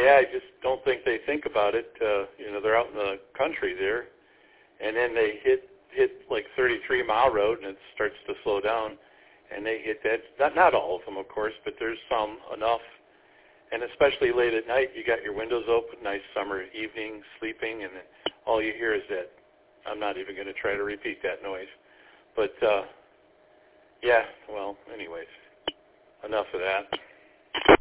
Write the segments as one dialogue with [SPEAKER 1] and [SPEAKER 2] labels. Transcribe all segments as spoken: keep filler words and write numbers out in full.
[SPEAKER 1] yeah, I just don't think they think about it. Uh, you know, they're out in the country there, and then they hit hit like thirty-three mile road, and it starts to slow down, and they hit that. Not not all of them, of course, but there's some enough. And especially late at night, you got your windows open, nice summer evening, sleeping, and all you hear is that. I'm not even going to try to repeat that noise. But, uh, yeah, well, anyways, enough of that.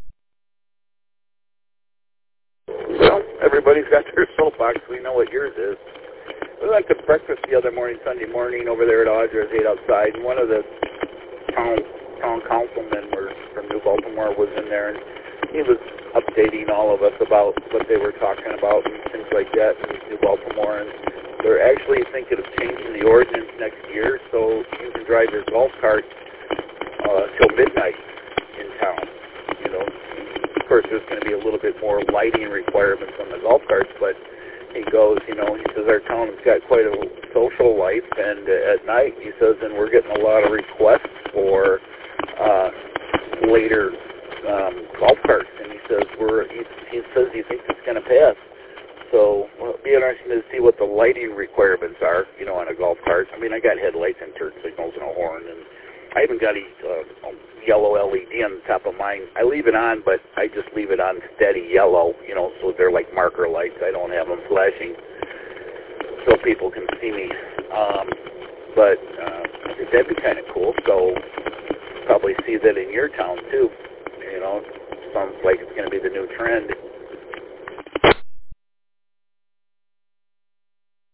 [SPEAKER 2] Well, everybody's got their soapbox. We know what yours is. We went to breakfast the other morning, Sunday morning, over there at Audrey's, ate outside, and one of the town, town councilmen were, from New Baltimore was in there, and he was updating all of us about what they were talking about and things like that in New Baltimore. And they're actually thinking of changing the ordinance next year so you can drive your golf cart uh, till midnight in town. You know, of course, there's going to be a little bit more lighting requirements on the golf carts, but he goes, you know, he says our town has got quite a social life, and uh, at night, he says, and we're getting a lot of requests for uh, later um, golf carts, and he says we're he, he says he thinks it's going to pass. So well, it'll be interesting to see what the lighting requirements are, you know, on a golf cart. I mean, I got headlights and turn signals and a horn, and I even got a uh, yellow L E D on the top of mine. I leave it on, but I just leave it on steady yellow, you know, so they're like marker lights. I don't have them flashing so people can see me. Um, but uh, I think that'd be kind of cool. So probably see that in your town, too. You know, sounds like it's going to be the new trend.